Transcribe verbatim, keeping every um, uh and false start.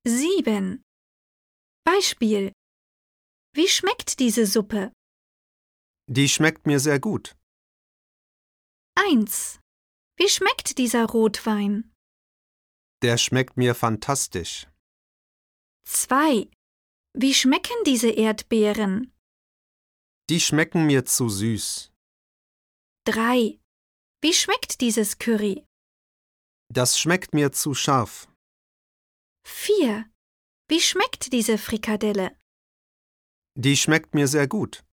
sieben. Beispiel: Wie schmeckt diese Suppe? Die schmeckt mir sehr gut. eins. Wie schmeckt dieser Rotwein? Der schmeckt mir fantastisch. zwei. Wie schmecken diese Erdbeeren? Die schmecken mir zu süß. drei. Wie schmeckt dieses Curry? Das schmeckt mir zu scharf. vier. Wie schmeckt diese Frikadelle? Die schmeckt mir sehr gut.